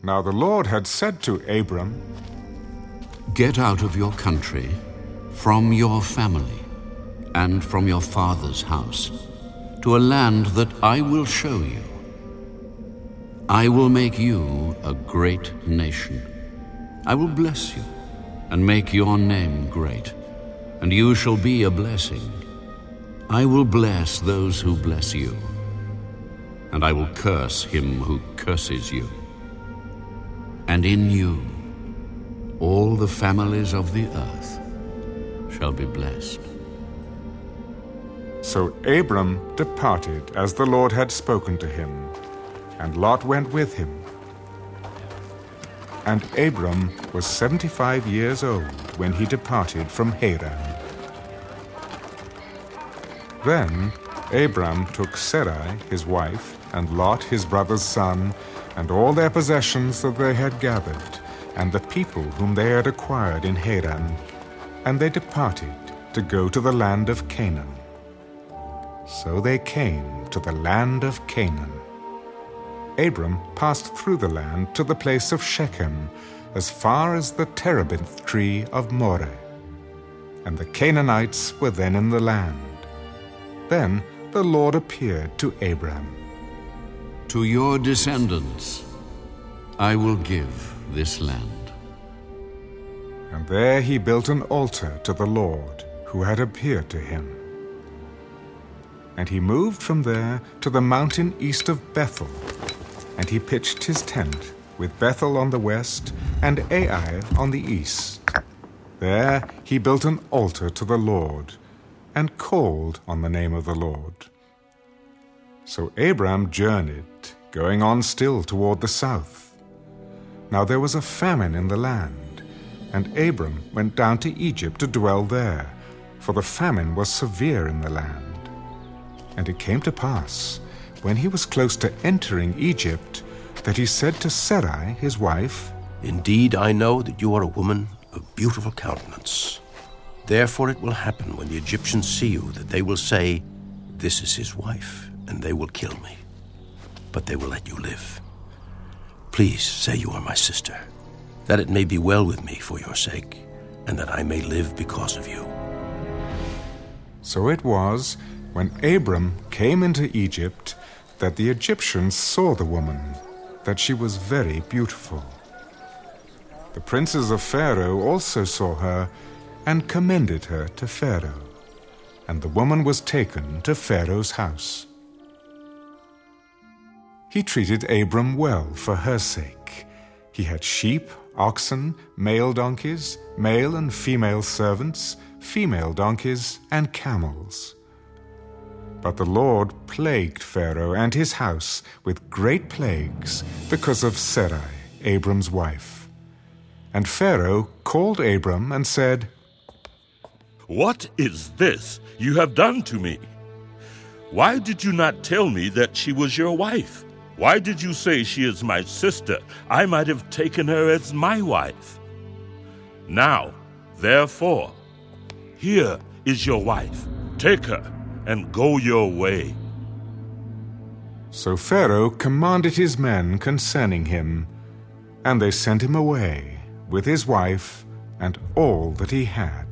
Now the Lord had said to Abram, "Get out of your country, from your family, and from your father's house, to a land that I will show you. I will make you a great nation. I will bless you and make your name great, and you shall be a blessing. I will bless those who bless you, and I will curse him who curses you. And in you all the families of the earth shall be blessed." So Abram departed as the Lord had spoken to him, and Lot went with him. And Abram was 75 years old when he departed from Haran. Then Abram took Sarai his wife, and Lot his brother's son, and all their possessions that they had gathered, and the people whom they had acquired in Haran, and they departed to go to the land of Canaan. So they came to the land of Canaan. Abram passed through the land to the place of Shechem, as far as the terebinth tree of Moreh. And the Canaanites were then in the land. Then the Lord appeared to Abram. "To your descendants I will give this land." And there he built an altar to the Lord, who had appeared to him. And he moved from there to the mountain east of Bethel, and he pitched his tent, with Bethel on the west and Ai on the east. There he built an altar to the Lord, and called on the name of the Lord. So Abram journeyed, going on still toward the south. Now there was a famine in the land, and Abram went down to Egypt to dwell there, for the famine was severe in the land. And it came to pass, when he was close to entering Egypt, that he said to Sarai his wife, "Indeed, I know that you are a woman of beautiful countenance. Therefore it will happen when the Egyptians see you that they will say, 'This is his wife,' and they will kill me. But they will let you live. Please say you are my sister, that it may be well with me for your sake, and that I may live because of you." So it was, when Abram came into Egypt, that the Egyptians saw the woman, that she was very beautiful. The princes of Pharaoh also saw her, and commended her to Pharaoh. And the woman was taken to Pharaoh's house. He treated Abram well for her sake. He had sheep, oxen, male donkeys, male and female servants, female donkeys, and camels. But the Lord plagued Pharaoh and his house with great plagues because of Sarai, Abram's wife. And Pharaoh called Abram and said, "What is this you have done to me? Why did you not tell me that she was your wife? Why did you say she is my sister? I might have taken her as my wife. Now, therefore, here is your wife. Take her and go your way." So Pharaoh commanded his men concerning him, and they sent him away with his wife and all that he had.